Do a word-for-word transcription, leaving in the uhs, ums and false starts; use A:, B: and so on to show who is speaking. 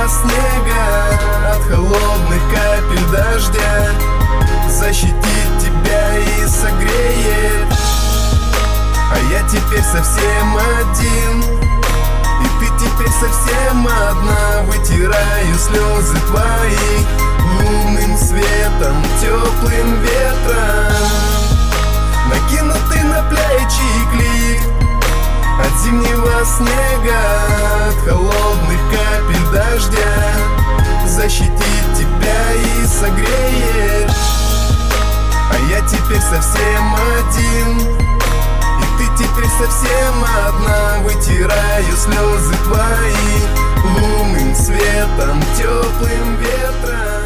A: снега, от холодных капель дождя, защитит тебя и согреет. А я теперь совсем один, и ты теперь совсем одна. Вытираю слезы твои лунным светом, теплым ветром, накинутый на плечи клик от зимнего снега, от холодных капель дождя, защитит тебя и согреет. А я теперь совсем один, и ты теперь совсем одна. Вытираю слезы твои лунным светом, теплым ветром.